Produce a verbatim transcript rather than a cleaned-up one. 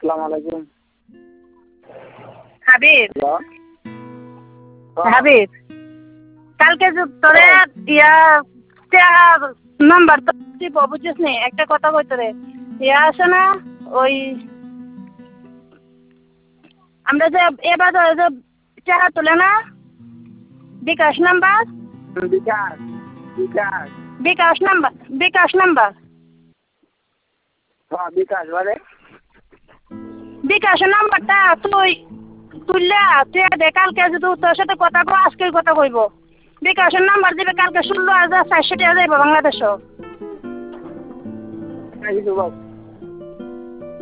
আসসালামু আলাইকুম। হাবিব হাবিব কালকে যে তোরে ইয়া নাম্বার তো বুঝছিস নি, একটা কথা কই তোরে ইয়া আছে না, ওই আমরা যে এবার যে টাকা তোলে না bKash number, bKash bKash bKash number bKash number হ্যাঁ বিকাশ বলে বিকাশের নাম্বারটা তুই তুললা তুই দে, কালকে যদি তোর সাথে কথা কো আজকে কথা কইব। বিকাশের নাম্বার দিবে কালকে ষোলো হাজার চারশো টাকা যাইব বাংলাদেশও।